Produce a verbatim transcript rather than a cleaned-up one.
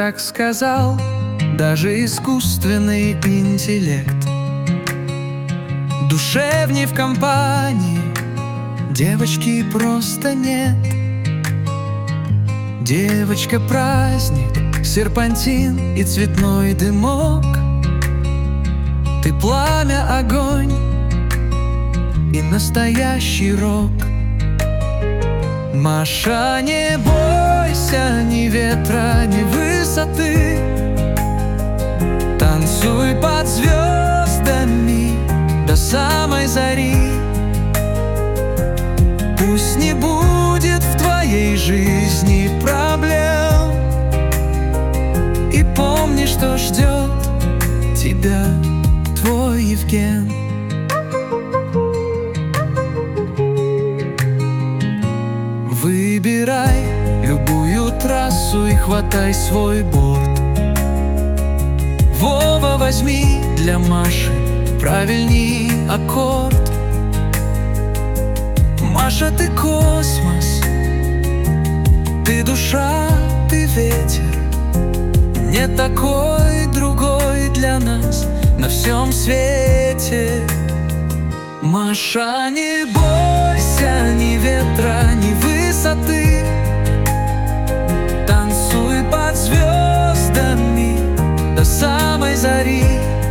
так сказал даже искусственный интеллект. Душевней в компании девочки просто нет. Девочка праздник, серпантин и цветной дымок. Ты пламя, огонь и настоящий рок. Маша, не бойся ни ветра, ни высоты. Танцуй под звездами до самой зари. Пусть не будет в твоей жизни проблем, и помни, что ждет тебя твой Евген. Выбирай любую трассу и хватай свой борт. Вова, возьми для Маши правильный аккорд. Маша, ты космос, ты душа, ты ветер. Нет такой другой для нас на всем свете. Маша, не бойся ни ветра, ни высоты. Танцуй под звездами до самой зари.